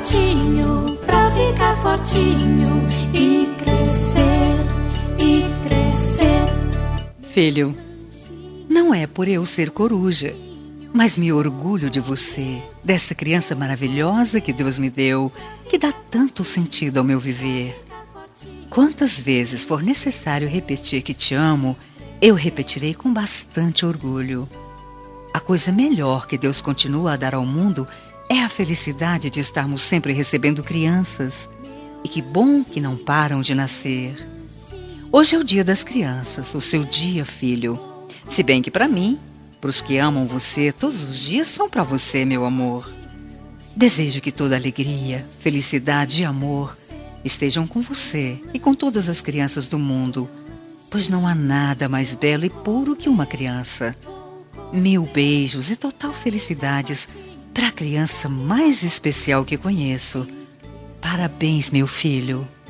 fortinho, pra ficar fortinho e crescer, e crescer. Filho, não é por eu ser coruja, mas me orgulho de você, dessa criança maravilhosa que Deus me deu, que dá tanto sentido ao meu viver. Quantas vezes for necessário repetir que te amo, eu repetirei com bastante orgulho. A coisa melhor que Deus continua a dar ao mundo é a felicidade de estarmos sempre recebendo crianças. E que bom que não param de nascer. Hoje é o dia das crianças, o seu dia, filho. Se bem que para mim, para os que amam você, todos os dias são para você, meu amor. Desejo que toda alegria, felicidade e amor estejam com você e com todas as crianças do mundo, pois não há nada mais belo e puro que uma criança. 1000 beijos e total felicidades para a criança mais especial que conheço. Parabéns, meu filho.